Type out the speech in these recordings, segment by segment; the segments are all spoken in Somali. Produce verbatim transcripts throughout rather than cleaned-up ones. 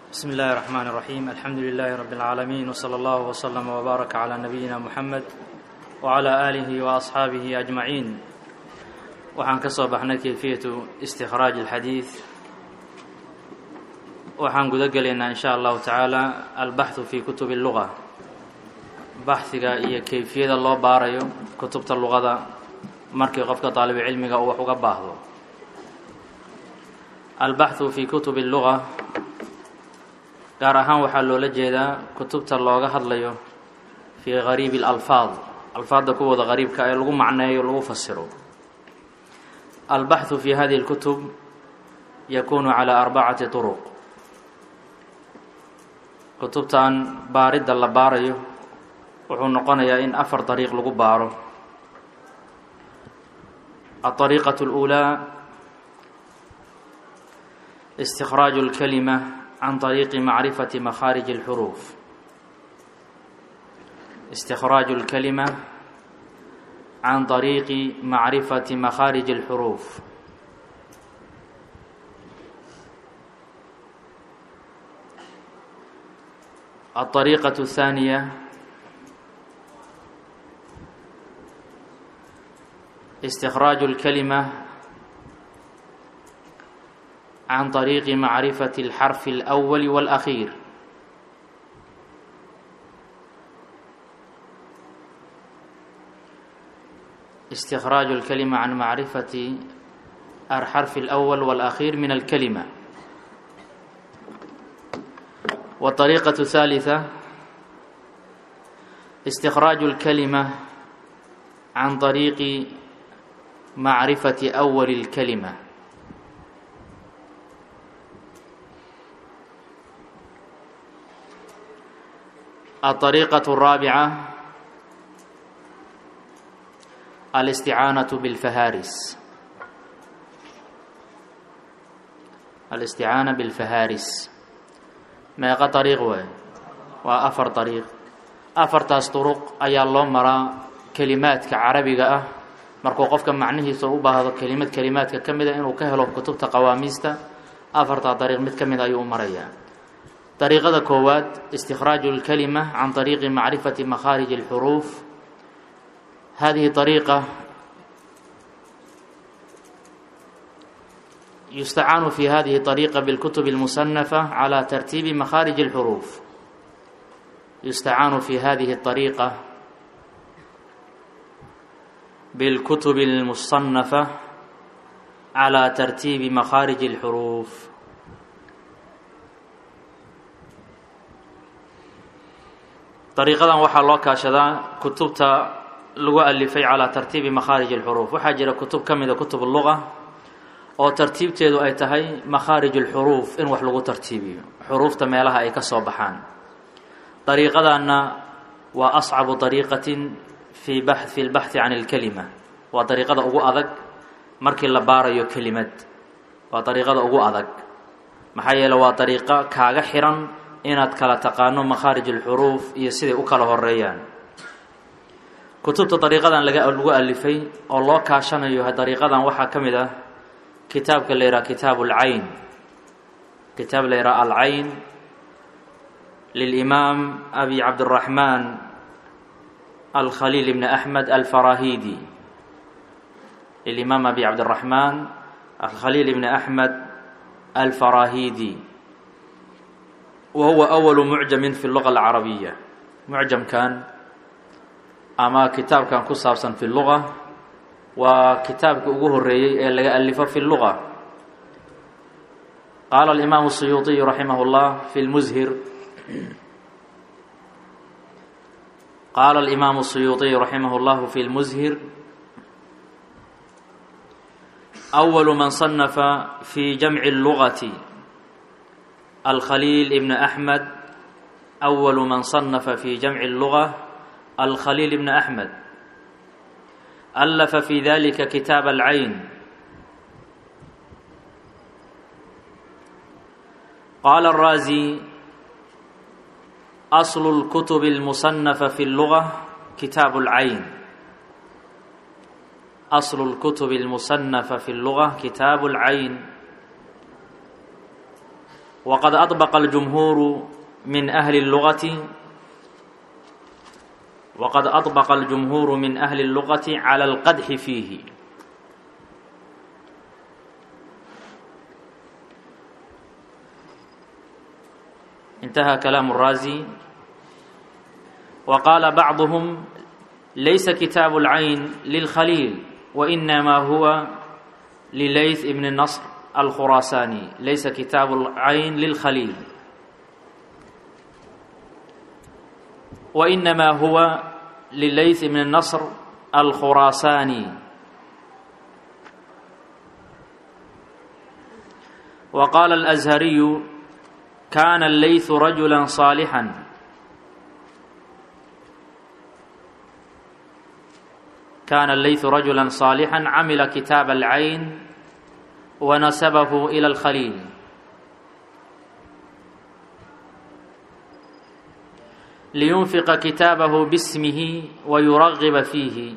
بسم الله الرحمن الرحيم الحمد لله رب العالمين وصلى الله وسلم وبارك على نبينا محمد وعلى آله وأصحابه أجمعين. waxaan ka soo baxnay kayfiyatu istikhraaj alxadiid. waxaan guda gelaynaa in sha allahu tacaala albaxthu fi kutubi alluga, baxhiga iyo kayfiyada loo baarayo kutubta luqada markii qofka taalibu cilmiga uu wax uga baahdo. albaxthu fi kutubi alluga gaar ahaan waxaa loola jeedaa kutubta looga hadlayo fii gariibi alalfaad, alfaadda kuwooda gariibka ee lagu macneeyo lagu fasiro. البحث في هذه الكتب يكون على أربعة طرق. كتبتان بارد la baarayo wuxuu noqonayaa in afar طريق lagu baaro. الطريقة الأولى استخراج الكلمة عن طريق معرفة مخارج الحروف. استخراج الكلمة عن طريق معرفة مخارج الحروف. الطريقة الثانية استخراج الكلمة عن طريق معرفة الحرف الأول والأخير. استخراج الكلمة عن معرفة الحرف الأول والأخير من الكلمة. والطريقة الثالثة استخراج الكلمة عن طريق معرفة أول الكلمة. الطريقة الرابعة الاستعانة بالفهارس. الاستعانة بالفهارس meeqa طريق waay waa afar طريق. afartaas طرق ayaa loo maraa kelimaadka carabiga ah markuu qofka macnihiisa u baahdo kelimad kelimaadka ka mida inuu ka helo kutubta qawaamiista. afartaa طريق mid ka mid ayuu u marayaa. طريقada koowaad استخراج الكلمة عن طريق معرفة مخارج الحروف. هذه طريقة يستعان في هذه الطريقة بالكتب المصنفة على ترتيب مخارج الحروف. يستعان في هذه الطريقة بالكتب المصنفة على ترتيب مخارج الحروف. طريقة waxaa loo kaashadaa kutubta lagu alifay calaa tartiibi makhaarij alxuruuf. waxaa jira kutub ka mida kutub luga oo tartiibteedu ay tahay makhaarij alxuruuf, in wax lagu tartiibiyo xuruufta meelaha ay ka soo baxaan. dariiqadanna waa ascabu dariiqatin fii baxth fi lbaxthi can alkelima. waa dariiqada ugu adag markii la baarayo kelimad. waa dariiqada ugu adag maxaa yeele waa dariiqo kaaga xiran inaad kala taqaano makhaarij alxuruuf iyo siday u kala horeeyaan. kutubta dariiqadan laga lagu alifay oo loo kaashanayo dariiqadan waxaa ka mid ah kitaabka la yidhaha kitaabu alcayn. kitaab la yidhaha alcayn lilimaam abi cabdiraxmaan alkhaliil ibni axmed alfarahidi. lilimaam abi cabdiraxmaan alkhaliil ibni axmed alfarahidi wa huwa awalu mucjamin fi luga alcarabiya. mucjamkan ama kitaabkan ku saabsan fi luga waa kitaabka ugu horeeyey ee laga alifo fi luga. qaala alimaamu الsuyuuطiy raximah اllah fi lmushir qaala alimaamu الsuyuuطiy raximah اllahu fi lmushir أwalu man صanafa fi jamci اllugati alkhaliil ibn axmed. أwalu man صanafa fi jamci اlluga الخليل بن أحمد ألف في ذلك كتاب العين. قال الرازي أصل الكتب المصنفة في اللغة كتاب العين. أصل الكتب المصنفة في اللغة كتاب العين. وقد أطبق الجمهور من أهل اللغة وقد أطبق الجمهور من أهل اللغة على القدح فيه. انتهى كلام الرازي. وقال بعضهم ليس كتاب العين للخليل وإنما هو لليث بن النصر الخراساني. ليس كتاب العين للخليل وإنما هو لليث بن النصر الخراساني. وقال الأزهري كان الليث رجلا صالحا كان الليث رجلا صالحا عمل كتاب العين ونسبه إلى الخليل. لينفق كتابه باسمه ويرغب فيه.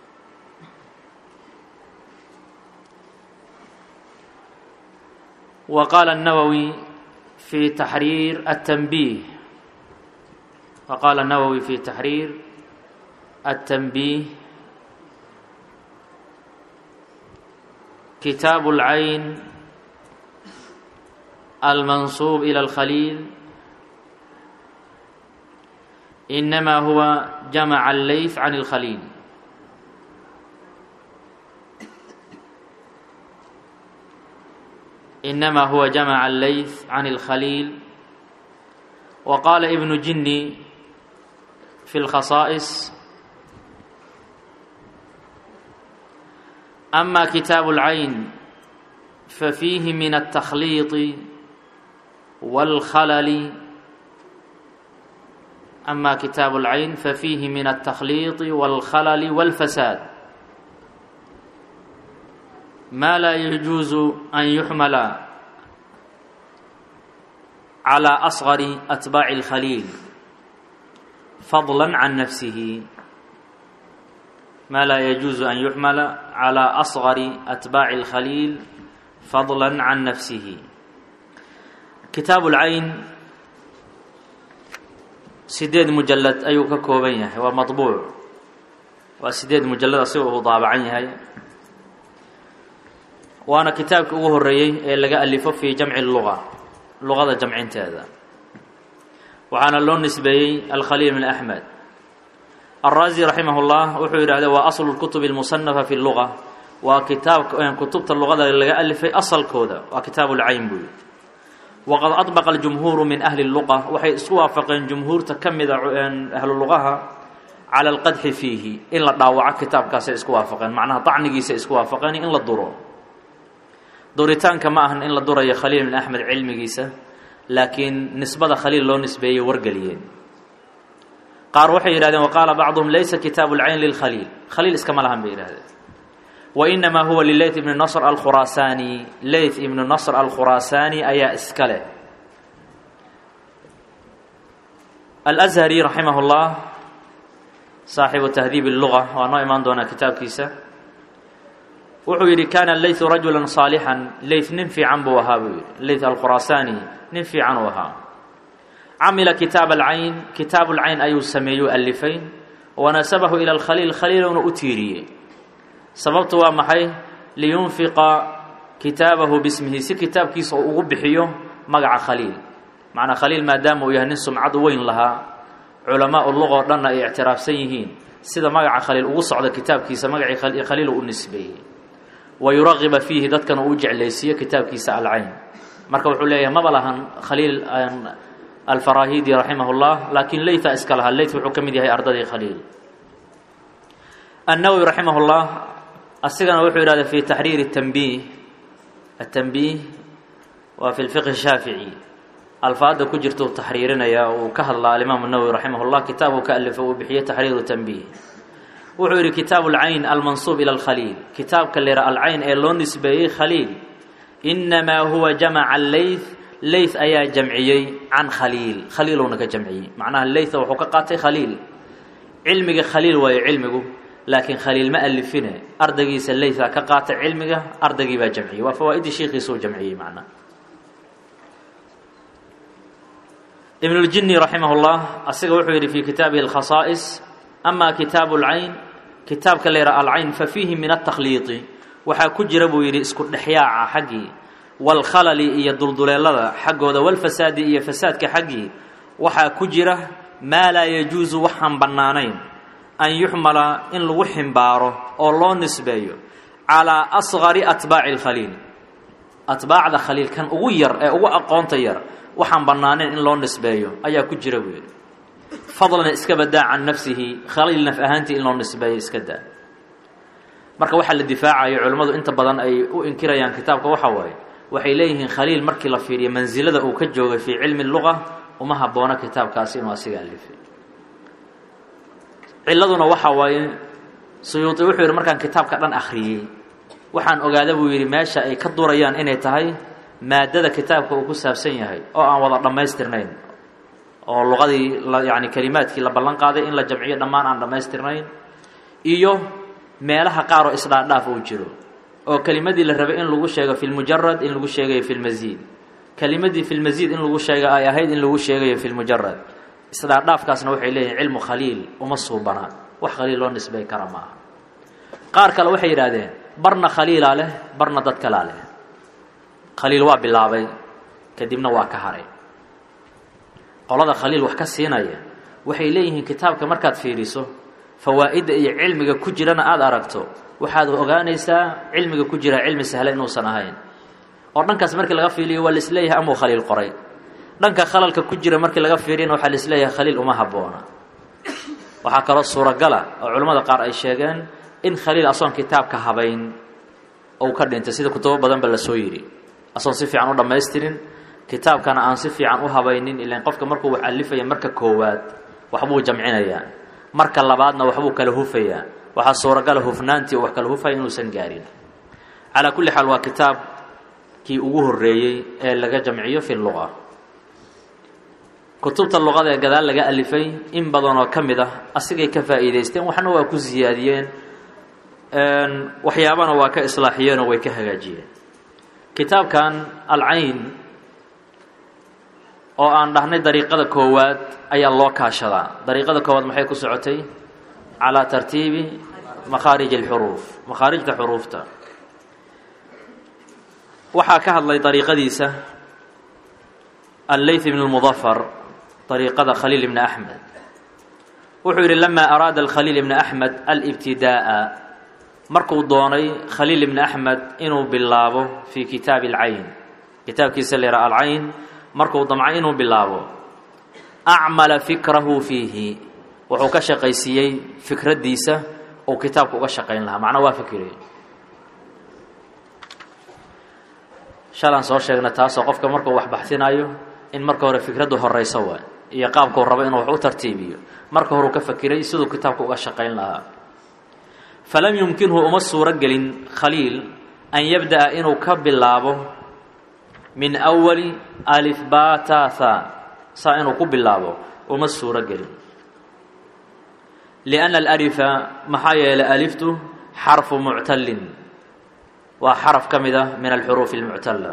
وقال النووي في تحرير التنبيه وقال النووي في تحرير التنبيه كتاب العين المنسوب إلى الخليل إنما هو جمع الليث عن الخليل. إنما هو جمع الليث عن الخليل. وقال ابن جني في الخصائص أما كتاب العين ففيه من التخليط والخلل أما كتاب العين ففيه من التخليط والخلل والفساد ما لا يجوز أن يحمل على أصغر أتباع الخليل فضلا عن نفسه ما لا يجوز أن يحمل على أصغر أتباع الخليل فضلا عن نفسه. كتاب العين سديد مجلد أيو ككوبين ومطبوع وسديد مجلد أصيبه طابعين وأنا كتابك أوه الرئي اللي ألفه في جمع اللغة لغة جمعين هذا وعن اللون نسبي الخليل من أحمد. الرازي رحمه الله وحير هذا وأصل الكتب المصنفة في اللغة وكتاب كتبت اللغة اللي ألفه أصل كودا وكتاب العين بي. وقد أطبق الجمهور من أهل اللغة وحي اسوافقين جمهور تكمد أهل اللغة على القدح فيه إلا داوع كتاب كاس اسوافقين معناها طعنقي سيسوافقين إلا الضرور دوريتان كما أهن إلا الضرور يا خليل من أحمد علمي جيسة لكن نسبة خليل لو نسبية ورقليين. قال وحي إلى وقال بعضهم ليس كتاب العين للخليل خليل اسكملهم بإلى وإنما هو لليث بن النصر الخراساني. ليث بن النصر الخراساني أي إسكاله. الأزهري رحمه الله صاحب تهذيب اللغة وأنا إيمان دون كتاب كيسة وحيري كان الليث رجلا صالحا. ليث ننفي عن بوهابي الليث الخراساني ننفي عن وهاب. عمل كتاب العين كتاب العين أي سميو ألفين ونسبه إلى الخليل خليل أتيري سببته محي لينفق كتابه باسمه سي كتاب كيس او بخيو مقع خليل معنى خليل ما دام يهن سمعد وين لها علماء اللغه دنا اي اعتراف سيهين سيده مقع خليل او سوده كتاب كيس مقع خليل او نسبيه ويرغب فيه ددكن او جعليسيه كتاب كيس العين marka wuxuu leeyahay ma balahan khaliil al-farahidi rahimahullah laakin laytha iskalaha layth wuxuu kamid yahay ardadii khaliil. النووي رحمه الله أصيغنا وحي هذا في تحرير التنبيه التنبيه وفي الفقه الشافعي الفاظ كجرته تحريرنا يا وكهل الله الإمام النووي رحمه الله كتابه كألفه بحية تحرير التنبيه وحي كتاب العين المنصوب إلى الخليل كتاب كاللي العين اللون نسبيه خليل إنما هو جمع الليث ليث أيا جمعي عن خليل خليلونك جمعي معناها الليث وحققاته خليل علمك خليل وهي علمك لكن خليل ما ألفينه أردقي سليثا كقاطع علمه أردقي بجمعي وفوائد شيخي سو جمعي معنا. ibn اljini raximah اllah asiga wuxuu yidhi fi kitaabihi اlkhasaa'is ama kitaabu اlcayn kitaabka la yidhaha alcayn fafiihi min aلtakhliiطi waxaa ku jira buu yidhi isku dhexyaaca xaggii wاlkhalali iyo dulduleelada xaggooda walfasaadi iyo fasaadka xaggii waxaa ku jira maa laa yajuusu waxaan bannaanayn an yuxmala in lagu ximbaaro oo loo nisbeeyo calىa asgari atbaaci اlkhaliil atbaacda khaliil kan ugu yar ee ugu aqoonta yar waxaan bannaanayn in loo nisbeeyo ayaa ku jira buu yidhi fadlana iska badaa can nafsihi khaliil naf ahaantii in loo nisbeeyo iska daa marka waxaa la difaacayo culimmadu inta badan ay u inkirayaan kitaabka waxa waaye waxay leeyihiin khaliil markii la fiiriyo mansilada uu ka joogay fii cilmi luga uma habboona kitaabkaasi inuu asiga alifay ciladuna waxa waaye suyuuti wuxuu yidhi markaan kitaabka dhan akhriyey waxaan ogaada buu yidhi meesha ay ka durayaan inay tahay maadada kitaabka uu ku saabsan yahay oo aan wada dhammaystirnayn oo luqadii yani kelimaadkii la ballan qaaday in la jamciyo dhammaan aan dhammaystirnayn iyo meelaha qaar oo isdhaadhaaf uu jiro oo kelimadii la rabay in lagu sheego fi lmujarad in lagu sheegayo fi lmasiid kelimadii fi lmasiid in lagu sheega ay ahayd in lagu sheegayo fi lmujarad isdhaadhaafkaasna waxay leeyihin cilmu khaliil uma suubanaa wax khaliil loo nisbay kara ma aha qaar kale waxay yidhaahdeen barna khaliilaa leh barna dad kalaa leh khaliil waa bilaabay kadibna waa ka haray qolada khaliil wax ka siinaya waxay leeyihiin kitaabka markaad fiiriso fawaa'idda iyo cilmiga ku jirana aada aragto waxaad ogaanaysaa cilmiga ku jira cilmi sahla inuusan ahayn oo dhankaas markii laga fiiliyo waa laisleeyahay amuu khaliil qoray dhanka khalalka ku jira markii laga fiiriyana waxaa laisleeyahay khaliil uma habboona waxaa kaloo suuragala oo culimmada qaar ay sheegeen in khaliil asoon kitaabka habayn ou ka dhintay sida kutubo badanba la soo yidhi asoon si fiican u dhammaystirin kitaabkana aan si fiican u habaynin ilaan qofka markuu wax alifaya marka koowaad waxbuu jamcinayaa marka labaadna waxbuu kala hufayaa waxaa suuragala hufnaantii oo wax kala hufaya inuusan gaarin calaa kulli xaal waa kitaabkii ugu horreeyey ee laga jamciyo fi luqa kutubta luqada ee gadaal laga alifay in badan oo ka mid ah asigay ka faa'iidaysteen waxna waa ku siyaadiyeen waxyaabana waa ka islaaxiyeen oo way ka hagaajiyeen kitaabkan alcayn oo aan dhahnay dariiqada koowaad ayaa loo kaashadaa dariiqada koowaad maxay ku socotay calaa tartiibi makhaarij alxuruuf makhaarijta xuruufta waxaa ka hadlay dariiqadiisa allayth ibn اlmudafar dariiqada khaliil ibni axmed wuxuu yidhi lamaa araada alkhaliil ibni axmed alibtidaa'a markuu doonay khaliil ibni axmed inuu bilaabo fii kitaabi alcayn kitaabkiisa la yidhaha alcayn markuu damcay inuu bilaabo acmala fikrahu fiihi wuxuu ka shaqaysiiyey fikraddiisa uu kitaabka uga shaqayn lahaa macnaa waa fikirey shalaan soo sheegna taasoo qofka markuu wax baxsinayo in marka hore fikraddu horayso waay iyo qaabkuu rabo inuu wax u tartiibiyo marka horeu ka fakiray siduu kitaabka uga shaqayn lahaa falam yumkinhu uma suuro gelin khaliil an yabda'a inuu ka bilaabo min awali alif batata saa inuu ku bilaabo uma suuro gelin lianna alalifa maxaa yeelay aliftu xarfu muctallin waa xaraf ka mid ah min alxuruufi almuctalla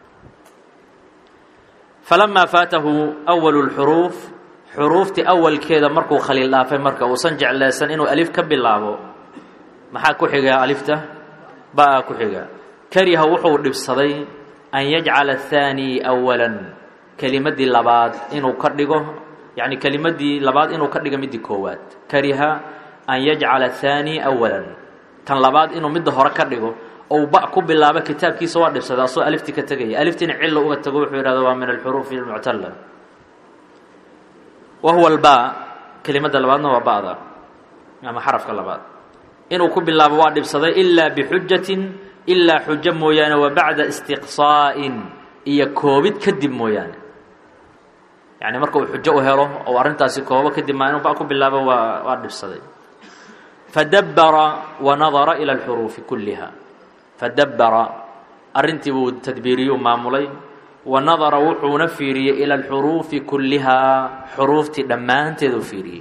falamaa faatahu awalu lxuruuf xuruuftii awalkeeda markuu khaliil dhaafay marka uusan jeclaysan inuu alif ka bilaabo maxaa ku xiga alifta ba-a ku xiga kariha wuxuu dhibsaday an yajcala athaani awalan kelimaddii labaad inuu ka dhigo yacni kelimaddii labaad inuu ka dhigo middii koowaad kariha an yajcala athaani awalan tan labaad inuu midda hore ka dhigo ou ba ku bilaabo kitaabkiisa waa dhibsaday asoo aliftii ka tegaya aliftiina cillo uga tago wuxuu yidhahda waa min alxuruufi almuctalla wa huwa alba kelimadda labaadna waa ba'da ama xarafka labaad inuu ku bilaabo waa dhibsaday ilaa bixujatin ilaa xujo mooyaane wa bacda istiqsaa'in iyo koobid kadib mooyaane yacni marka uu xujo u helo oo arrintaasi koobo kadib maa inuu ba ku bilaabo waa waa dhibsaday fadabbara wa nadara ila alxuruufi kulliha fadabbara arrintii buu tadbiiriyuu maamulay wa nadara wuxuuna fiiriyey ila alxuruufi kullihaa xuruuftii dhammaanteeduu fiiriyey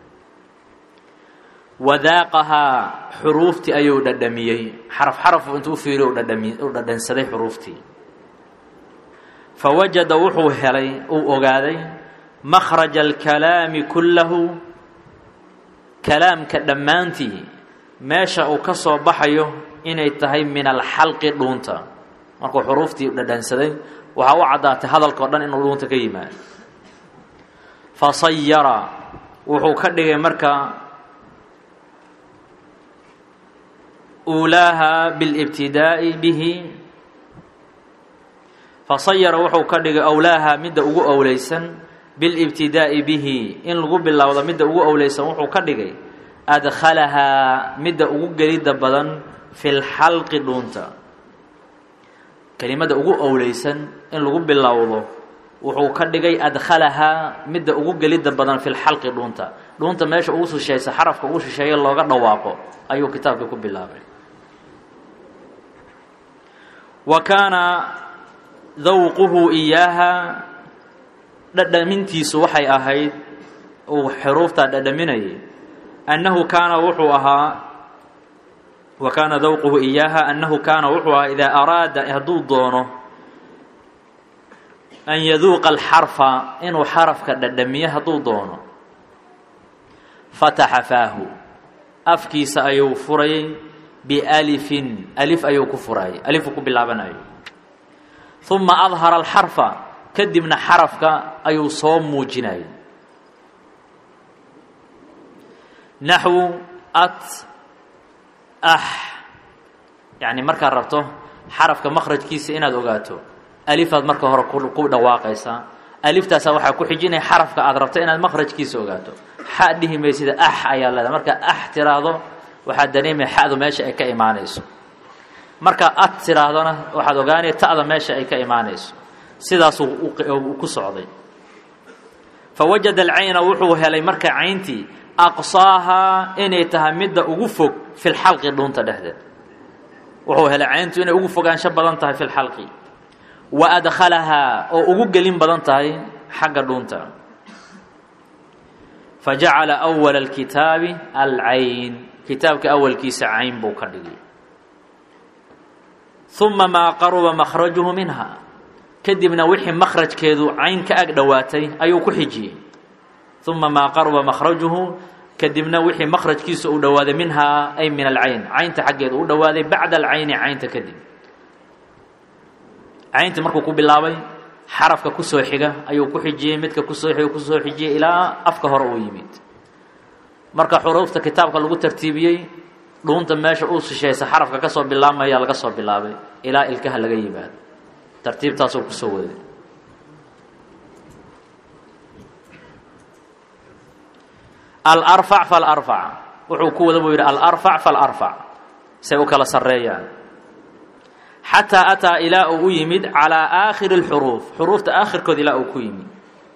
wadaaqahaa xuruuftii ayuu dhadhamiyey xaraf xarafu intuu u fiiriyo udhadhami u dhadhansaday xuruuftii fawajada wuxuu helay uu ogaaday makhraja alkalaami kullahu kalaamka dhammaantii meesha uu ka soo baxayo inay tahay min alxalqi dhuunta. markuu xuruuftii dhadhansaday waxaa u caddaatay hadalka o dhan inuu dhuunta ka yimaado. fasayara wuxuu ka dhigay marka uulaaha bilibtidaa'i bihi fasayara wuxuu ka dhigay awlaaha midda ugu owleysan bilibtidaa'i bihi in lagu bilowdo midda ugu owleysan wuxuu ka dhigay adkhalahaa midda ugu gelidda badan fi lxalqi dhuunta. kelimada ugu owleysan in lagu bilowdo wuxuu ka dhigay adkhalahaa midda ugu gelidda badan fi lxalqi dhuunta. dhuunta meesha ugu shishaysa xarafka ugu shisheeye looga dhawaaqo ayuu kitaabka ku bilaabay. wa kaana dawquhu iyaaha dhadhamintiisu waxay ahayd uu xuruuftaa dhadhaminayay annahu kaana wuxuu ahaa wa kaana dawquhu iyaaha annahu kaana wuxuu ahaa idaa araada hadduu doono an yaduuqa alxarfa inuu xarafka dhadhamiyo hadduu doono fataxa faahu afkiisa ayuu furayay bialifin alif ayuu ku furayay alifuu ku bilaabanayo. uma adhara alxarfa kadibna xarafka ayuu soo muujinayay. naxwu at ax yacni markaad rabto xarafka makhrajkiisa inaad ogaato alifaad marka hore ku dhawaaqaysaa. aliftaasaa waxaa ku xijinaya xarafka aad rabto inaad makhrajkiisa ogaato. xa dhihi maysida ax ayaa leedahay. marka ax tiraahdo waxaad dareemaya xadu meesha ay ka imaanayso. marka ad tiraahdona waxaad ogaanaya ta'da meesha ay ka imaanayso. sidaasuu ku socday. fawajada alcayna wuxuu helay marka cayntii aqsaahaa inay tahay midda ugu fog fi lxalqi dhuunta dhexdeed. wuxuu helay cayntu inay ugu fogaansho badan tahay fi lxalqi. wa adkhalahaa oo ugu gelin badan tahay xagga dhuunta. fajacala awala alkitaabi alcayn kitaabka awalkiisa cayn buu ka dhigay. uma maa qaruba makhrajuhu minha kadibna wixii makhrajkeedu cayn ka ag dhowaatay ayuu ku xijiyey. uma maa qaruba makhrajuhu kadibna wixii makhrajkiisa uu dhowaaday minhaa ay min alcayn caynta xaggeeda u dhowaaday bacda alcayni caynta kadib. cayntii markuu ku bilaabay xarafka ku soo xiga ayuu ku xijiyey midka kusoo xiga kusoo xijiyey ilaa afka hore uu yimid. marka xuruufta kitaabka lagu tartiibiyey dhuunta meesha uu shishaysa xarafka ka soo bilaabmaya laga soo bilaabay ilaa ilkaha laga yimaado. tartiibtaasuu kusoo waday. alarfac falarfac wuxuu ku wada buu yidhi alarfac falarfac say u kala sarreeyaan. xataa ataa ilaa uu u yimid calaa aakhiri اlxuruuf xuruufta aakhirkood ilaa uu ku yimid.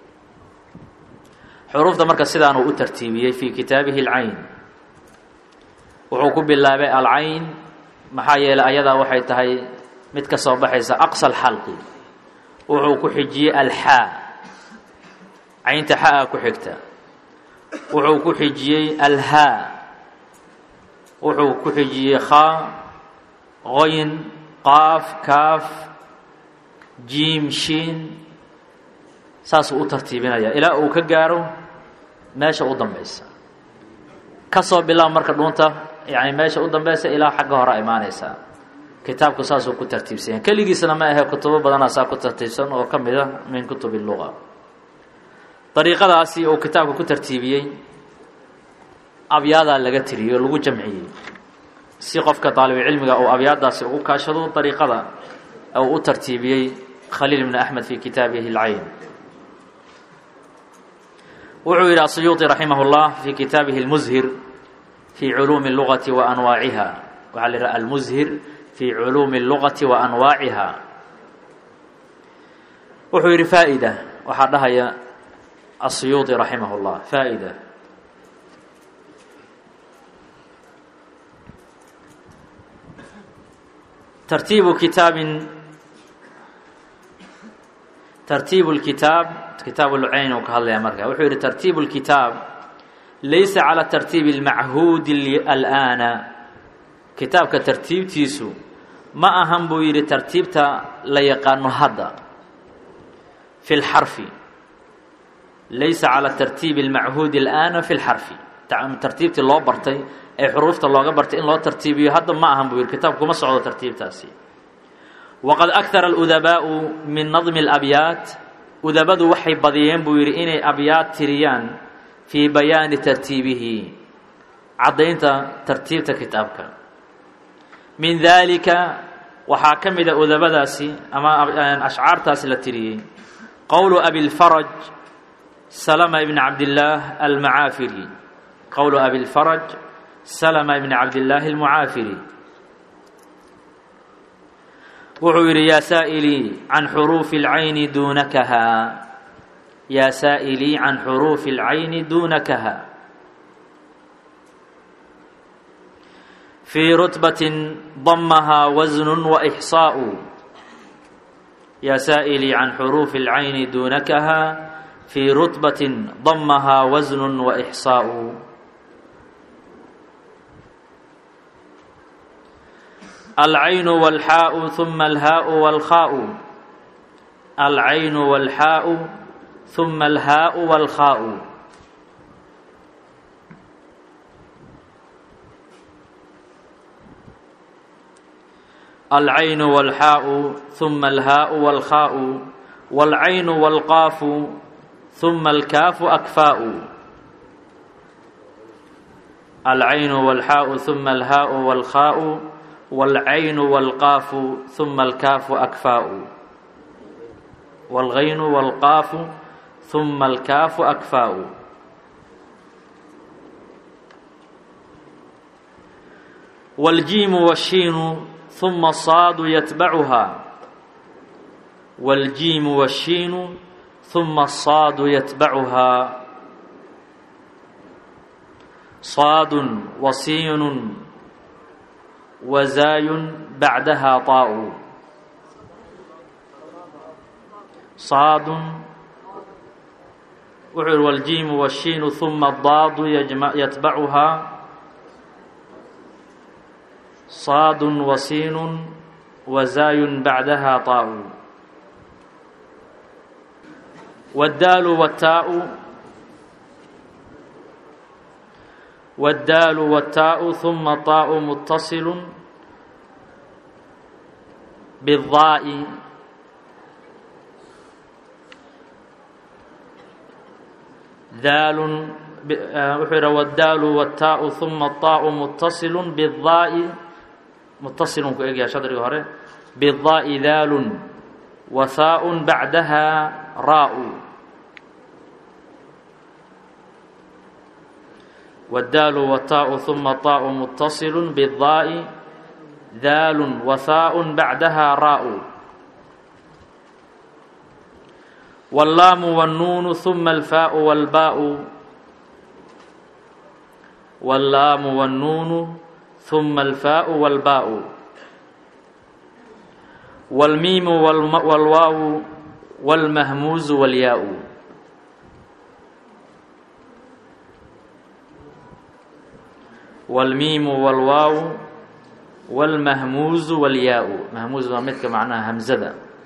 xuruufta marka sidaanuu u tartiibiyey fii kitaabihi alcayn. wuxuu ku bilaabay alcayn maxaa yeelay ayadaa waxay tahay mid ka soo baxaysa aqsa alxalqi. wuxuu ku xijiyey alxaa caynta xaa ku xigta. wuxuu ku xijiyey alhaa. wuxuu ku xijiyey khaa qoyn qaaf kaaf jiim shiin saasuu u tartiibinaya ilaa uu ka gaaro meesha u dambaysa. ka soo bilaab marka dhuunta yani meesha u dambaysa ilaa xagga hore imaanaysaa. kitaabku saasuu ku tartiibsanya keligiisna ma ahe kutubo badanaa saa ku tartiibsan oo ka mid a min kutubi luga. dariiqadaasi uu kitaabka ku tartiibiyey abyaadaa laga tiriyey oo lagu jamciyey si qofka daalibucilmiga uu abyaadaasi ugu kaashado dariiqada uu u tartiibiyey khaliil ibn axmed fi kitaabihi alcayn. wuxuu yidhi asuyuuطi raximah اllah fi kitaabihi اlmushir fi culuumi اlugati wa anwaaciha. waxaa la yidhaha almushir fi culuumi اllugati wa anwaaciha. wuxuu yidhi faa'ida waxaa dhahaya asuyuuطi raximah اllah faa'ida tartiibu kitaabin tartiibu اlkitaab kitaab ulcayn uu ka hadlaya marka wuxuu yidhi tartiibu اlkitaab laysa calى tartiibi اlmachuudi alآana. kitaabka tartiibtiisu ma ahan buu yidhi tartiibta la yaqaano hadda fi اlxarfi laysa calى tartiib اlmachuudi اlآana fi اlxarfi tartiibtii loo bartay ee xuruufta looga bartay in loo tartiibiyo hadda ma ahan buu yihi kitaabku kuma socdo tartiibtaasi. waqad akara اludabaau min nadmi اlabyaat udabadu waxay badiyeen buu yidhi inay abyaad tiriyaan fii bayaani tartiibihi caddaynta tartiibta kitaabka. min dalika waxaa ka mida udabadaasi ama ashcaartaasi la tiriyey qowlu abilfaraj salama ibni cabdillaah almacaafiri qowlu abilfaraj salama ibni cabdillaahi almucaafiri wuxuu yidhi yaa saa'ilii can xuruufi اlcayni duunakaha yaa saa'ilii can xuruufi اlcayni duunakaha fii rutbatin damahaa wasnu waإxsaaءu yaa saa'ilii can xuruufi اlcayni duunakaha fii rutbatin damahaa wasnu waإxsaaءu alcaynu wاlxaau ثuma alhaau wاlkhaau alcaynu wاlxaau ثuma alhaau wاlkhaau alcaynu wاlxaau ثuma alhaau wاlkhaau wاlcaynu wاlqaafu ثuma alkaafu akfaau alcaynu wاlxaau ثuma alhaau wاlkhaau wاlcaynu wاlqaafu ثuma alkaafu akfaau wاlghaynu wاlqaafu ثuma alkaafu akfaau wاljiimu wالshiinu ثuma الصaadu yatbacuhaa wاljiimu wالshiinu ثuma الصaadu yatbacuhaa صaadun wasiinun wazaayun bacdahaa طaa'u صaadun wuxuu yihi wاljiimu wالshiinu ثuma الdaadu yatbacuhaa صaadun wasiinun wazaayun bacdahaa طaa'u wاddaalu wاttaa'u wاddaalu wاttaa'u ثuma طaa'u muttaصilu bالضaa'i daalun wuxuu yihi wاddaalu wاttaa'u ثuma طaa'u muttaصilu bالضaa'i muttasilun ku egyaha shadriga hore bidaa'i daalun wahaa'un bacdahaa raa'u waddaalu wataa'u ثuma taa'u muttasilun bidaa'i daalun wahaa'un bacdahaa raa'u wallaamu wannuunu ثuma alfaa'u walbaa'u wallaamu wannuunu ثuma alfaa'u wاlbaa'u wاlmiimu wاlwaawu wاlmahmuuzu wاlyaa'u wاlmiimu wاlwaawu wاlmahmuuzu wاlyaa'u mahmuuz waa midka macnaha hamzada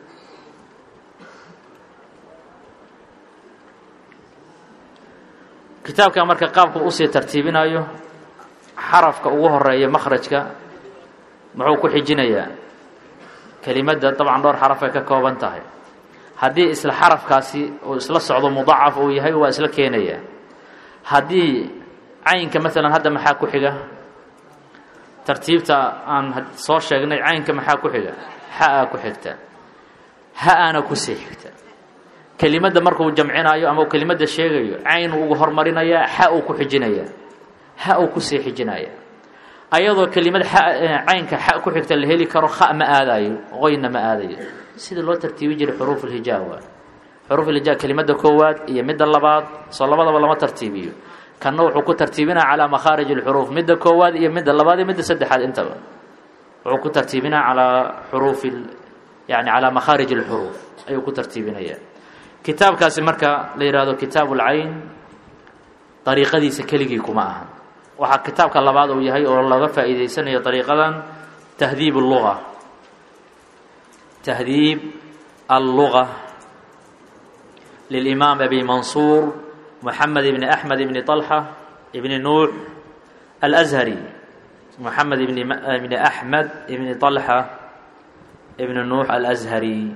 kitaabka marka qaabku usii tartiibinayo xarafka ugu horeeya makhrajka muxuu ku xijinayaa kelimadda dabcan dhowr xaraf ay ka kooban tahay haddii isla xarafkaasi uu isla socdo mudacaf uu yahay waa isla keenaya haddii caynka maalan hadda maxaa ku xiga tartiibta aan soo sheegnay caynka maxaa ku xiga ha-aa ku xigta ha-ana kusii xigta kelimadda markuu jamcinaayo ama uu kelimadda sheegayo cayn uu ugu hormarinayaa xa uu ku xijinayaa ha uu kusii xijinaya ayadoo kelimad caynka xa ku xigta la heli karo kha ma aadayo qoyna ma aadayo sida loo tartiibi jiray xuruuf ulhijaa waa xuruuf ulhijaa kelimadda koowaad iyo midda labaad soo labadaba lama tartiibiyo kanna wuxuu ku tartiibinaa calaa makhaarij alxuruuf midda koowaad iyo midda labaad iyo midda saddexaad intaba wuxuu ku tartiibinaa calaa xuruufi yani calaa makhaarij alxuruuf ayuu ku tartiibinaya kitaabkaasi marka la yidhaahdo kitaabu lcayn dariiqadiisa keligii kuma aha waxaa kitaabka labaad uu yahay oo laga faa'iidaysanayo dariiqadan tahdiib alluga tahdiib alluga للإمام أبي منصور محمد بن أحمد بن طلحة بن نوح الأزهري محمد بن بن أحمد بن طلحة بن نوح الأزهري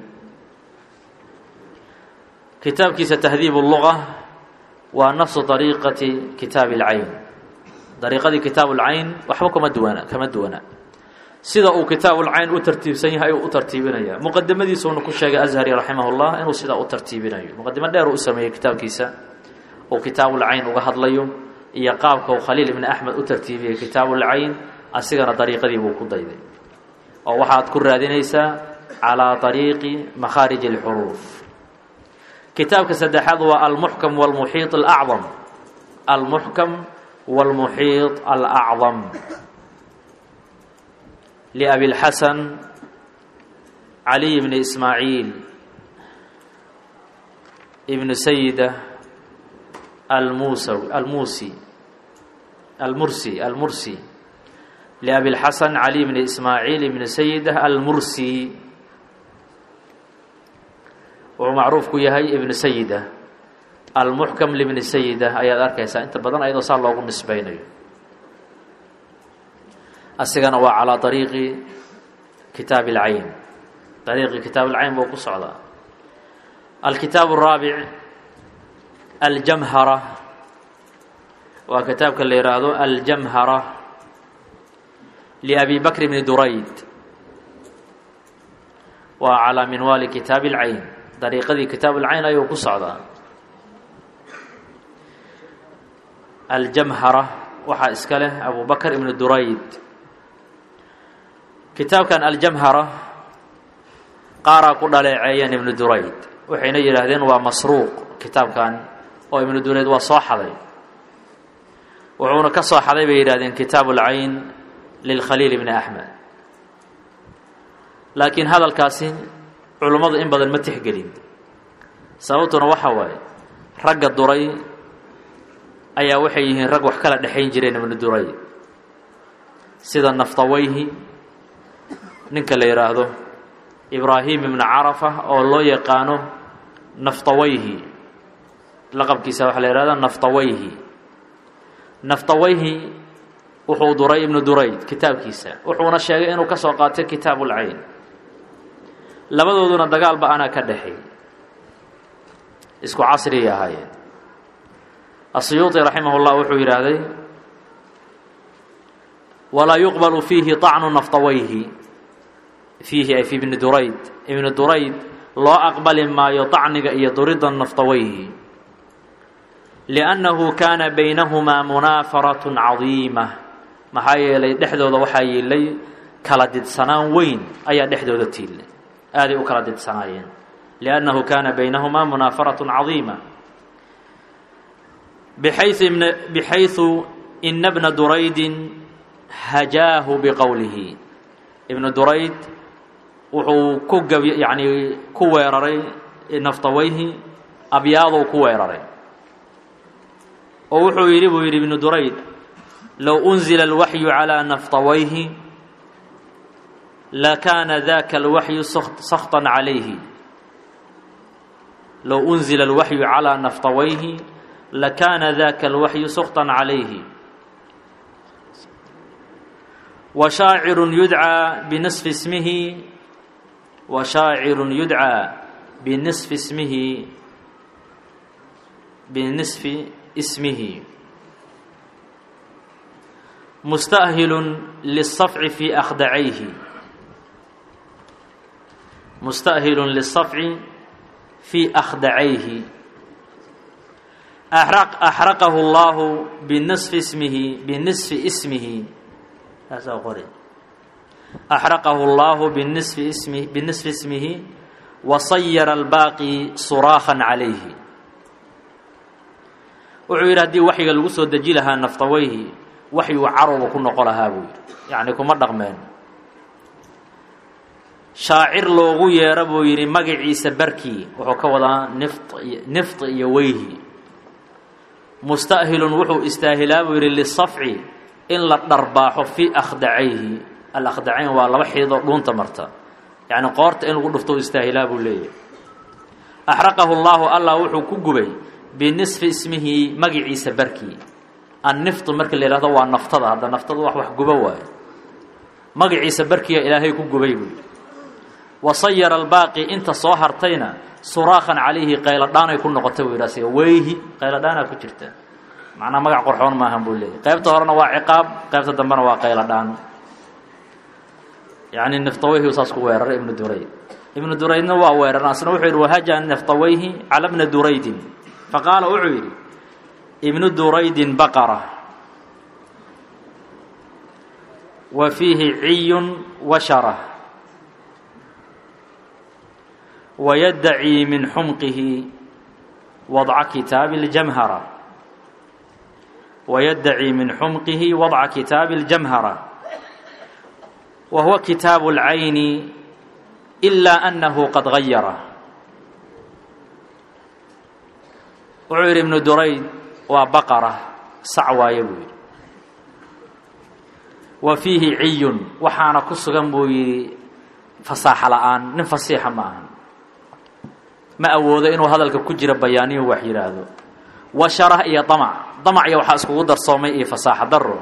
كتاب كيس تهذيب اللغة ونفس طريقة كتاب العين طريقة كتاب العين وحكم الدوانا كما الدوانا سيدا كتاب العين وترتيب سنها أو ترتيبنا مقدمة دي سون كل شيء أزهري رحمه الله إنه سيدا ترتيبنا مقدمة دار أسمي كتاب كيسا وكتاب العين وجهد ليوم يقابك وخليل بن أحمد وترتيبه كتاب العين أسيغنا طريقة دي بوكودايدي أو واحد كل رادينيسا على طريق مخارج الحروف كتاب كسدحض المحكم والمحيط الأعظم المحكم والمحيط الأعظم لأبي الحسن علي بن إسماعيل ابن سيدة الموسوي الموسي المرسي المرسي لأبي الحسن علي بن إسماعيل بن سيدة المرسي ومعروف كيهي ابن سيدة المحكم لابن سيدة أي أركيسا أنت بدن أيضا صار الله نسبينه أسيغنا وعلى طريق كتاب العين طريق كتاب العين بوقص على الكتاب الرابع الجمهرة وكتاب اللي يرادو الجمهرة لأبي بكر بن دريد وعلى منوال كتاب العين طريقة كتاب العين أيوة قصعدا الجمهرة وحا إسكاله أبو بكر بن دريد كتاب كان الجمهرة قارا كل عيان ابن دريد وحين يراهدين ومسروق كتاب كان وابن دريد وصاحبي وعون كصاحبي بيراهدين كتاب العين للخليل بن أحمد لكن هذا الكاسين علماء إن بدل ما تحقلين سببتنا وحواي رق الدري أي وحيهن رق وحكلا دحين جرين من الدري سيدا النفطويه ننك اللي يراهدو إبراهيم بن عرفة أو الله يقانو نفطويه لقب كيسا وحلا يراهدو نفطويه نفطويه وحو دري ابن دريد كتاب كيسا وحونا الشيء إنه كسوقات كتاب العين labadooduna dagaal ba ana ka dhaxay isku casri yahay Asyuuti rahimahullah wuxuu yiraahday wala yuqbalu fihi ta'nu naftawayhi fihi ay fi ibn durayd ibn durayd la aqbal ma yut'niga iyo duridan naftawayhi li'annahu kana baynahuma munafaratun 'azima maxaa yeelay dhexdooda waxa yeelay kala didsanaan weyn ayaa dhexdooda tiilay هذه أكرد السنايين لأنه كان بينهما منافرة عظيمة بحيث بحيث إن ابن دريد هجاه بقوله ابن دريد وحو كوغ يعني كويرري نفطويه أبياض كويرري ووحو يريب يريب ابن دريد لو أنزل الوحي على نفطويه لكان ذاك الوحي سخطا عليه لو أنزل الوحي على نفطويه لكان ذاك الوحي سخطا عليه وشاعر يدعى بنصف اسمه وشاعر يدعى بنصف اسمه بنصف اسمه مستأهل للصفع في أخدعيه مستأهل للصفع في أخدعيه أحرق أحرقه الله بنصف اسمه بنصف اسمه هذا قري أحرقه الله بالنصف اسمه بالنصف اسمه وصير الباقي صراخا عليه وعير هدي وحي الوسو دجيلها نفطويه وحي عرب كنا قلها يعني كما دغمان شاعر لوغو يربو يري مغعيسا بركي وحو كودا نفط نفط يويه مستأهل وحو استاهلا يري للصفع ان لا درباخو في اخدعيه الاخدعين waa laba xiido dhuunta marta yani qoorta in lagu dhufto istaahilaab uu leeyahay axraqahu اllahu allah wuxuu ku gubay binisfi ismihi magaciisa barkii. anniftu marka la yidhahdo waa naftada, hadda naftada wax wax gubo waayo, magaciisa barkiya ilaahay ku gubay buu yidhi. wasayara albaaqi inta soo hartayna suraakhan calayhi qayladhaanay ku noqotay buu yidhi asiga weyhi qayladhaanaa ku jirta, macnaa magac qorxoon maahan buu leeyahy. qaybta horena waa ciqaab, qaybta dambena waa qayladhaan. yacni niftaweyhi saas ku weeraray ibnu durayd. ibnu duraydna waa weeraran asna wuxuu yidhi wahaja niftaweyhi cala bna duraydin faqaala wuxuu yidhi ibnu duraydin baqara wa fiihi ciyun washarah wayadacii min xumqihi wadca kitaabi اljamhara wayadacii min xumqihi wadca kitaabi اljamhara wa huwa kitaabu اlcayni ilaa annahu qad gayara. wuxuu yidhi ibnu durayd waa baqara sac waaye buu yidhi, wa fiihi ciyun waxaana ku sugan buu yidhi fasaaxo la'aan, nin fasiixa ma ahan, ma awoodo inuu hadalka ku jira bayaaniyu wax yidhaahdo. wa sharah iyo damac, damac iyo waxaa iskugu darsoomay iyo fasaaxo daro.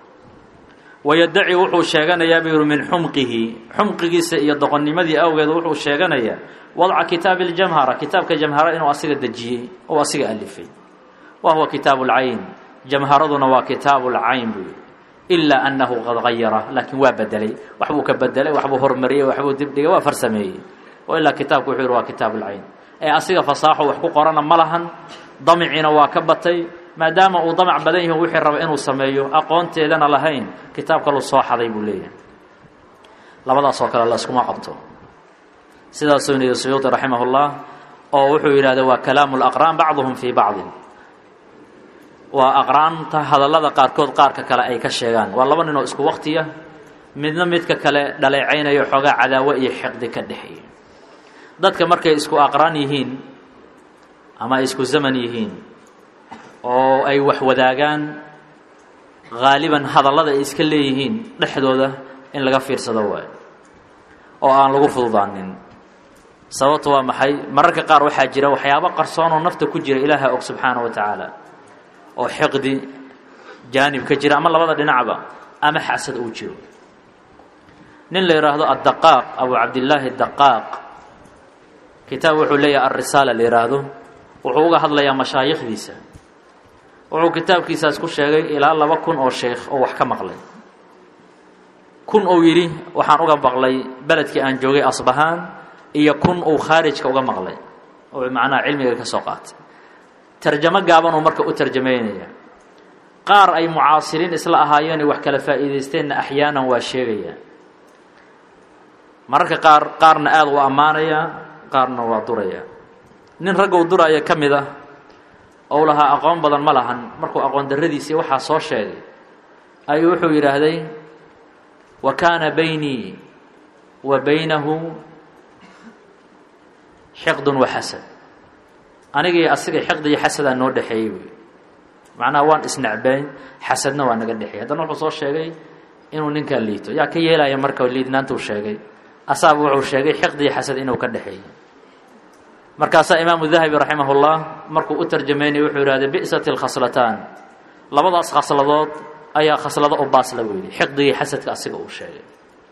wayadaci wuxuu sheeganayaa buu yidhi min xumqihi, xumqigiisa iyo doqonnimadii awgeed wuxuu sheeganayaa wadca kitaabi اljamhara, kitaabka jamhara inuu asiga dejiyey oo asiga alifay. wa huwa kitaabu اlcayn, jamharaduna waa kitaabu اlcayn buu yidhi, ilaa annahu qad gayara, laakiin waa bedelay, waxbuu ka bedelay, waxbuu hormariyey, waxbuu dibdhigay, waa farsameeyey. oo ilaa kitaabku wuxuu yidhi waa kitaabu اlcayn, ee asiga fasaaxo wax ku qorana ma lahan, damiciina waa ka batay, maadaama uu damac badan yahi wixii raba inuu sameeyo aqoonteedana lahayn, kitaabka lu soo xaday buu leeyahay. labadaasoo kale la iskuma qabto. sidaasuu yidhi suyuuطi raximah اllah, oo wuxuu yidhahda waa kalaamu اlaqraan bacduhum fii bacdin, waa aqraanta hadallada qaarkood qaarka kale ay ka sheegaan. waa laba ninoo isku waktiya, midna midka kale dhaleecaynayo xoogaa cadaawo iyo xiqdi ka dhexeeya. dadka markay isku aqraan yihiin ama ay isku zaman yihiin oo ay wax wadaagaan, haaliban hadallada ay iska leeyihiin dhexdooda in laga fiirsado waayo oo aan lagu fududaanin. sababtu waa maxay? mararka qaar waxaa jira waxyaabo qarsoon oo nafta ku jira ilaaha og subxaanahu wa tacaala, oo xiqdi jaanib ka jira ama labada dhinacba, ama xasad uu jiro. nin la yidhaahdo addaqaaq, abu cabdillaahi daqaaq, kitaab wuxuu leeyahay alrisaala la yidhaahdo, wuxuu uga hadlayaa mashaayikhdiisa. wuxuu kitaabkiisaas ku sheegay ilaa laba kun oo sheekh oo wax ka maqlay. kun uu yidhi waxaan uga maqlay beledkii aan joogay asbahaan, iyo kun uu khaarijka uga maqlay oo macnaha cilmiga ka soo qaatay. tarjamo gaaban uu marka u tarjamaynaya. qaar ay mucaasiriin isla ahaayeen wax kala faa'iidaysteenna axyaanan waa sheegaya. mararka qaar qaarna aad u ammaanaya, qaarna waa duraya. nin raggow duraya ka mid ah ou lahaa aqoon badan ma lahan, markuu aqoon darradiisii waxaa soo sheegay ayuu wuxuu yidhaahday wa kaana baynii wa baynahu xiqdun wa xasad, anigii asiga xiqdi iyo xasadaa noo dhexeeyey buy, macnaha waan isnacbayn, xasadna waa naga dhexeeyey. haddana wuxuu soo sheegay inuu ninkaa liito. yaa ka yeelaya marka liidnaantuu sheegay? asaaba wuxuu sheegay xiqdi iyo xasad inuu ka dhexeeyey. markaasaa imaamu dahabi raximah اllah markuu u tarjamaynay wuxuu yidhahday bi'sat اlkhaslataan, labadaas khasladood ayaa khaslado u baasla buu yidhi, xiqdigii xasadka asiga uu sheegay.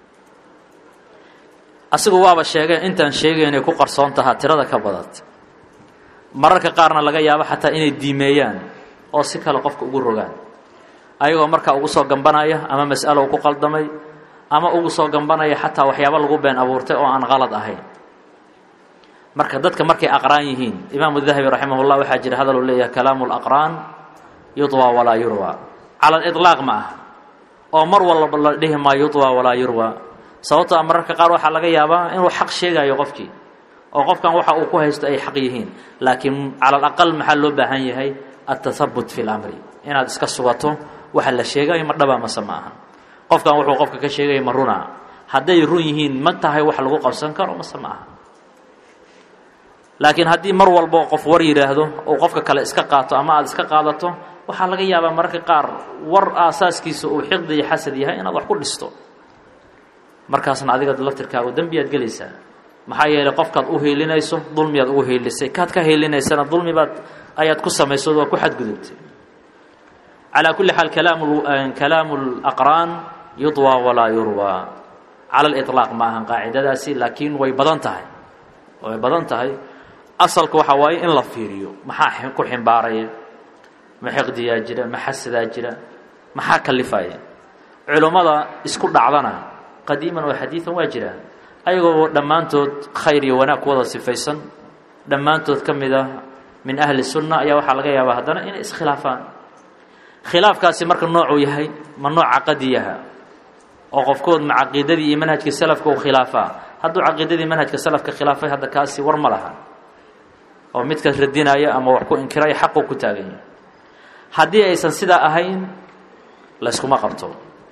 asigu waaba sheegay intaan sheegay inay ku qarsoon tahaa tirada ka badat. mararka qaarna laga yaabo xataa inay diimeeyaan oo si kale qofka ugu rogaan, ayagoo markaa ugu soo gambanaya ama mas'alo ku qaldamay, ama ugu soo gambanaya xataa waxyaabo lagu been abuurtay oo aan qalad ahayn. marka dadka markay aqraan yihiin, imaamu dahabi raximah اllah waxaa jira hadal uu leeyahay kalaamu laqraan yudwى walaa yurwى, cala aliطlaaq ma ah oo mar walba la dhihi maa yudwى walaa yurwى. sababto a mararka qaar waxaa laga yaabaa inuu xaq sheegayo qofkii, oo qofkan waxa uu ku haysto ay xaq yihiin, laakiin cala alaqal maxaa loo baahan yahay atahabut fi اlamri, inaad iska sugato waxa la sheegayo ma dhaba mase ma aha, qofkan wuxuu qofka ka sheegaya ma runa, hadday run yihiin ma tahay wax lagu qabsan karo mase ma aha. laakiin haddii mar walbo qof war yidhaahdo oo qofka kale iska qaato ama aad iska qaadato, waxaa laga yaabaa mararka qaar war aasaaskiisa uu xiqdi iyo xasad yahay inaad wax ku dhisto, markaasna adiga laftirkaagu dembiyaad gelaysaa. maxaa yeelay qofkaad u hiilinayso dulmiyaad ugu hiilisay kaad ka hiilinaysana dulmi baad ayaad ku samaysay oo ku xadgudubtay calaa kulli xaal kalaamu kalaamu alaqraan yudwaa walaa yurwaa cala aliطlaaq ma ahan qaacidadaasi laakiin way badan tahay way badan tahay asalka waxaa waaye in la fiiriyo maxaa ku ximbaaraya ma xiqdiyaa jira ma xasadaa jira maxaa kalifaya culummada isku dhacdana qadiiman wa xadiidan waa jiraan ayagoo dhammaantood khayr iyo wanaag ku wada sifaysan dhammaantood ka mid ah min ahli sunna ayaa waxaa laga yaabaa haddana inay iskhilaafaan khilaafkaasi marka noocuu yahay ma nooc caqadiyaha oo qofkood ma caqiidadii iyo manhajkii salafka uu khilaafaa hadduu caqiidadii manhajka salafka khilaafay hadda kaasi war ma laha oo midkaas radinaya ama wax ku inkiraya xaquu ku taagan yahay haddii aysan sidaa ahayn layskuma qabto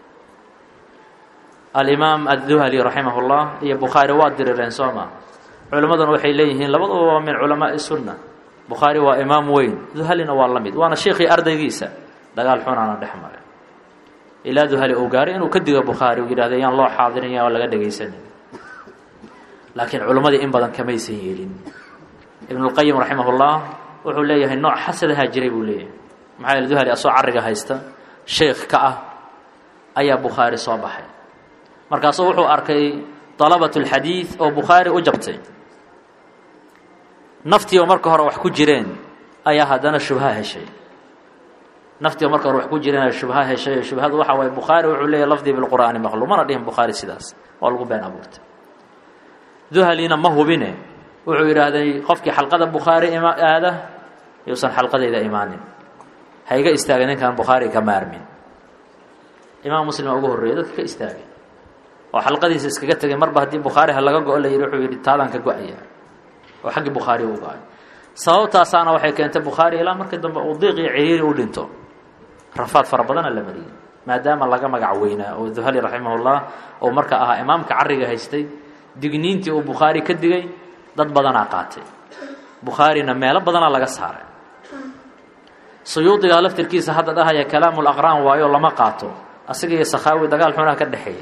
alimaam adduhali raximahullah iyo bukhaari waa dirireen soo maa culimmaduna waxay leeyihiin labaduba waa min culamaa'i sunna bukhaari waa imaam weyn duhalina waa la mid waana sheekhii ardaygiisa dagaal xunaana dhex maray ilaa duhali uu gaaray inuu ka digo bukhaari uu yidhahda yaan loo xaadirin yaan laga dhegaysanin laakiin culimmadii in badan kamaysan yeelin ibnulqayim raximahullah wuxuu leeyahay nooc xasadahaa jiray buu leeyahay maxaa yeele duhali asoo carriga haysta sheekh ka ah ayaa bukhaari soo baxay markaasuu wuxuu arkay dalabat اlxadiid oo bukhaari u jabtay naftii oo marka hore wax ku jireen ayaa haddana shubha heshay naftii oo marka hore wax ku jireen shubha heshay shubhadu waxa waaye bukhaari wuxuu leeyahay lafdii bilqur'aani makhluuq mana dhihin bukhaari sidaas waa lagu been abuurtay duhalina ma hubine wuxuu yidhaahday qofkii xalqada bukhaari ima aada yuusan xalqadayda imaanin ha iga istaagay ninkaan bukhaari ka maarmin imaam muslima ugu horreeyay dadka ka istaagay oo xalqadiisa iskaga tegay marba haddii bukhaari ha laga go-o la yidhi wuxuu yidhi taadaan ka go-aya oo xaggii bukhaari u go-ay sababtaasaana waxay keentay bukhaari ilaa markii dambe uu diiq iyo ciriiri u dhinto rafaad fara badana la mariyey maadaama laga magac weynaa oo duhali raximahullah oo marka ahaa imaamka carriga haystay digniintii uu bukhaari ka digay dad badanaa qaatay bukhaarina meelo badanaa laga saaray suyuudiga laftirkiisa hadda dhahaya kalaamu laqraan waayo lama qaato asiga iyo sakhaawi dagaal xunaa ka dhexeeyey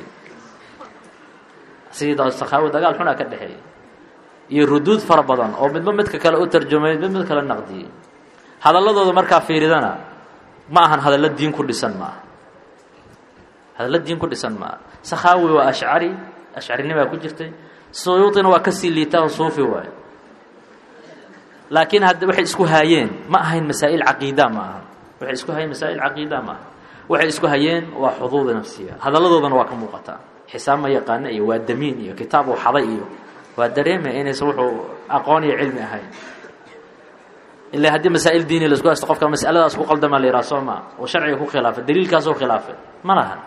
asiga sakhaawi dagaal xunaa ka dhexeeyey iyo ruduud fara badan oo midba midka kale u tarjumay mid mid kale naqdiyey hadalladooda markaa fiiridana ma ahan hadallo diin ku dhisan maaha hadallo diin ku dhisan maaha sakhaawi waa ashcari ashcarinimaa ku jirtay suyuudina waa kasii liitaa oo suufi waayo laakiin hadda waxay isku haayeen ma ahayn masaa'il caqiida ma aha waxay isku hayeen masaa'il caqiida ma aha waxay isku hayeen waa xuduud nafsiya hadalladoodana waa ka muuqataa xisaab ma yaqaana iyo waa damiin iyo kitaab uu xaday iyo waa dareemay inaysan wuxuu aqoon iyo cilmi ahayn ilaa haddii masaa'il diini la isku haysto qofka mas'aladaas ku qaldama la yidhaha soo maa oo sharciga ku khilaafay daliilkaasoo khilaafay ma lahan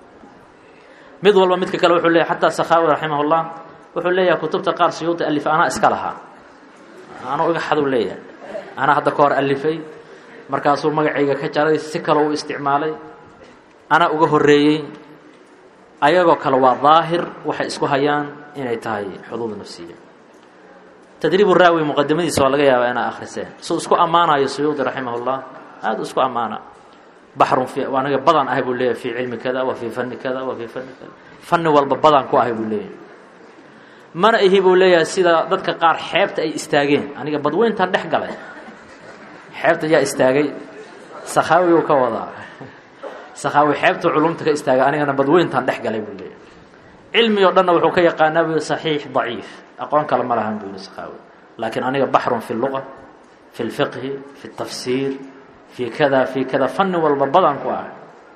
mid walba midka kale wuxuu leeyahay xataa sakhaawi raximahullah wuxuu leeyahay kutubta qaar suyuudi alif anaa iska lahaa anaa iga xaduu leeyahay anaa hadda ka hor alifay markaasuu magacayga ka jaray si kale u isticmaalay anaa uga horreeyey ayagoo kale waa daahir waxay isku hayaan inay tahay xuduud nafsiya tadriib raawi muqadimadiisa waa laga yaabaa inaa akhriseen suu isku ammaanayo suyuudi raximahullah aada isku ammaana baxrun fi anaga badan ahay buu leeyahay fii cilmi kada wa fii fanni kada wa fii fanni kada fanni walba badan ku ahay buu leeyahay mana ihi buu leeyahay sida dadka qaar xeebta ay istaageen aniga badweyntaan dhex galay xeebta yaa istaagay sakhaawi uu ka wadaa sakhaawi xeebta culumta ka istaagay anigana badweyntaan dhex galay buu leeyahay cilmi oo dhanna wuxuu ka yaqaanaa buu saxiix daciif aqoon kale ma lahan buu leeyahay sakhaawi laakiin aniga baxrun fi luga fi lfiqhi fi tafsiir fi kada fi kada fanni walba badan ku ah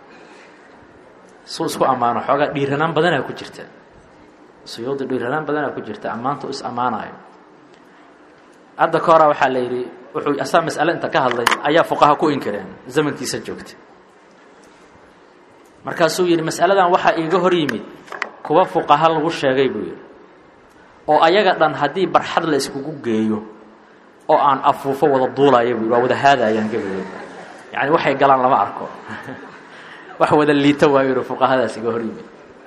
suu isku ammaano xoogaa dhiiranaan badanaa ku jirta suyuudi dhiiranaan badanaa ku jirta ammaanta is ammaanayo hadda ka horaa waxaa la yidhi wuxuu asaa mas'ale inta ka hadlay ayaa fuqaha ku inkireen zamankiisa joogtay markaasuu yidhi mas'aladan waxaa iiga hor yimid kuwa fuqaha lagu sheegay buu yidhi oo ayaga dhan haddii barxad la iskugu geeyo oo aan afuufo wada duulaya buu waa wada haadayaan gabayeen yani waxay galaan lama arko wax wada liita waa yiri fuqahadaas iga hor yimid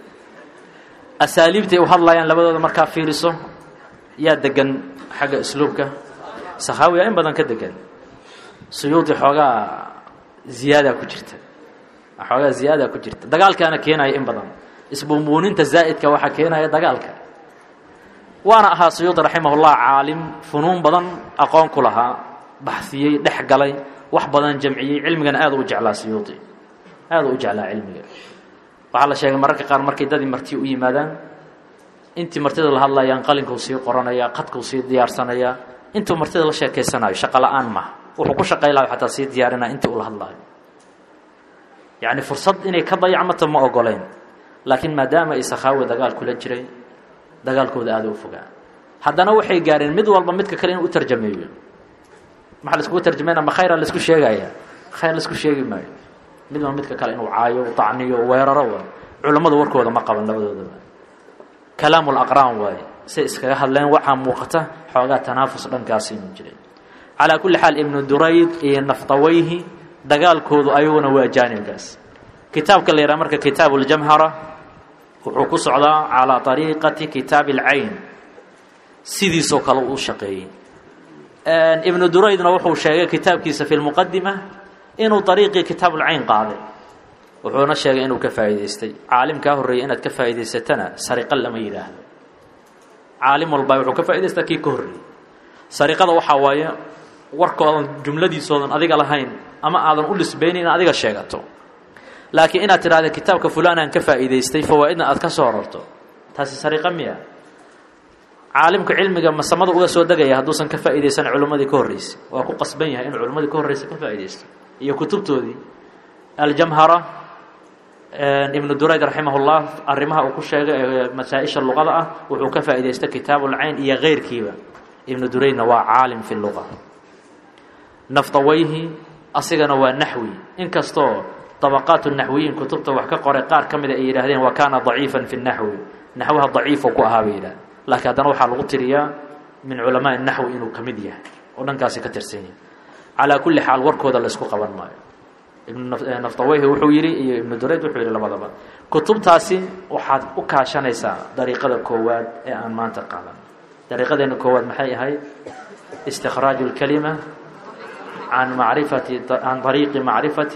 asaaliibtay u hadlayaan labadooda markaa fiiriso yaa degan xagga isluubka sakhaawi in badan ka degan suyuudi xoogaa ziyaada ku jirta xoogaa ziyaada ku jirta dagaalkaana keenaya in badan isbuunbuuninta zaa'idka waxa keenaya dagaalka waana ahaa Suyuudi raximahullah caalim funuun badan aqoon ku lahaa baxsiyay dhex galay wax badan jamciyay cilmigan aad u jeclaa Suyuudi aad u jeclaa cilmiga waxa la sheegay mararka qaar markay dadii marti u yimaadaan intii martida la hadlayaan qalinka sii qoranaya qadka sii diyaarsanaya intuu martida la sheekeysanayo shaqo la'aan ma wuxuu ku shaqeylaa xataa sii diyaarinaa intii uu la hadlayo yani fursad inay ka dayacmato ma ogoleen laakiin maadaama ay saxaawi dagaal kula jiray dagaalkooda aad u fogaa haddana waxay gaareen mid walba midka kale inuu u tarjumeeyo maxaa la isku tarjumeena ma khayr la isku sheegaya khayr la isku sheegi maayo mid walba midka kale inuu caayo tacniyo weeraro culimadu warkooda ma qaban labadooda كلام الأقران واي سيسكا هادلين وحا موقته حوغا تنافس دنكاس inuu jiray على كل حال ابن دريد iyo نفطويه dagaalkoodu ayuuna waa jaanibkaas kitaabka la yiraahdo marka kitaab al-jamhara wuxuu ku socdaa ala tariiqati kitaab al-ayn sidiisoo kale uu shaqeeyay aan ibn duraydna wuxuu sheegay kitaabkiisa fi al-muqaddimah inuu tariiqi kitaab al-ayn qaaday wuxuuna sheegay inuu ka faa'iideystay caalimka horreeyay inaad ka faa'iideysatana sariqan lama yiraahdo caalim walba wuxuu ka faa'iideystaa kii ka horreeyay sariqada waxa waaye warkoodan jumladiisoodan adiga lahayn ama aadan u lisbeenin adiga sheegato laakiin inaad tiraahdo kitaabka fulaan aan ka faa'iideystay fawaa'idna aad ka soo rarto taasi sariqa miya caalimka cilmiga masamada uga soo dagaya haduusan ka faa'iideysan culimadii ka horreysay waa ku qasban yahay in culimadii ka horreysay ka faa'iideysto iyo kutubtoodii al-jamhara ibn durayd rahimahullah arrimaha uu ku sheegay masaa'isha luqada ah wuxuu ka faa'iideystay kitaabul ayn iyo geyrkiiba ibn duraydna waa caalim fi luqa نفطويه أصيغنا ونحوي إن كستو طبقات النحويين كتبت وحكا قرأ قار كمدا إيراهدين وكان ضعيفا في النحو نحوها ضعيف وكوهابيلا لكن هذا نوحى الغطرية من علماء النحو إنه كمدية وننكاسي كترسيني على كل حال وركو هذا اللي قبل ما ابن نفطويه وحويري ابن دريد وحويري لبضبا كتب تاسي وحاد أكاشانيسا طريقة الكواد أن ما انتقالا طريقة الكواد محاي هاي استخراج الكلمة عن معرفة عن طريق معرفة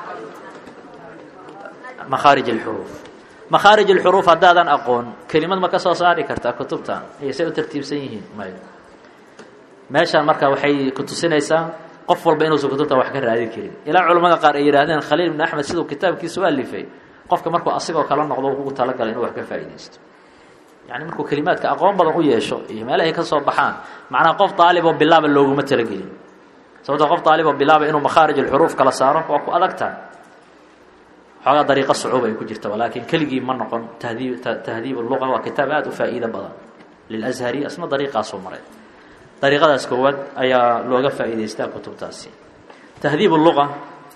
مخارج الحروف مخارج الحروف هذا أقول كلمة ما كسر صاري كرتا كتبتها هي سوي ترتيب سيئين ما ماشى المركة وحي كنت سنيسا قفل بينه وكتبتها وحكر هذه الكلمة إلى علماء قال إيرادين خليل بن أحمد سيدو كتاب كي سؤال اللي فيه قف مركو أصيغ وكلام نقضوه وتلقى لأنه وحكر فايدست يعني مركو كلمات كأقوام بدن ويشو ما لا هيك صباحان معنا قف طالب وبالله باللوجو متلقي سواء قف طالب وبالله إنه مخارج الحروف كلا صارف وأكو أذكتها هذا طريقة صعوبة يكون جرت ولكن كلجي من نقل تهذيب تهذيب اللغة وكتابات وفائدة بدن للأزهري اسمه طريقة صومرة طريقة اسكواد أي لغة فائدة استاء كتب تاسي تهذيب اللغة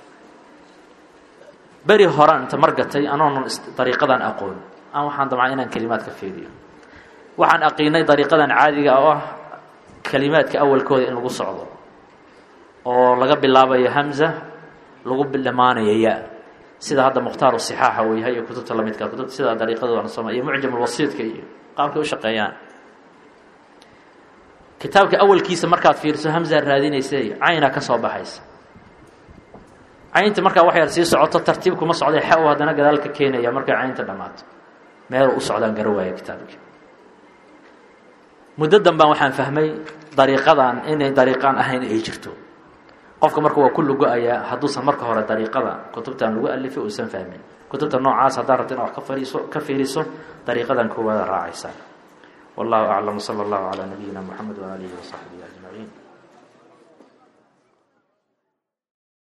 بري هران تمرقتي أنا طريقة أقول أنا وحن طبعا إن كلمات كفيدية وحن أقيني طريقة عادية أو كلمات كأول كود إنه قصعده أو لقب بالله يا همزة لقب باللمان يا ياء سيدا هذا مختار الصحاحة وهي كتب تلميذ كتب سيدا طريقة وأنا صما هي معجم الوسيط كي قام كل شقيان كتابك أول كيس مركات فيرس همزة الرادين يسي عينها كصوب حيس عينت مركا وحي رسيس عطة ترتيبكم مصعد يحاول هذا نقل ذلك كينا يا مركا عينت دمات ما يرو أصعد عن قرواية كتابك مددا بان وحان فهمي طريقة إن طريقان أهين إيجرتو قفك مركا وكل جاء حدوثا مركا هو طريقة كتبت عن الوقت اللي فيه وسن فهمين كتبت النوع عاصة دارتنا وكفريسو كفيريسو طريقة كوا راعيسان والله أعلم صلى الله على نبينا محمد وآله وصحبه أجمعين.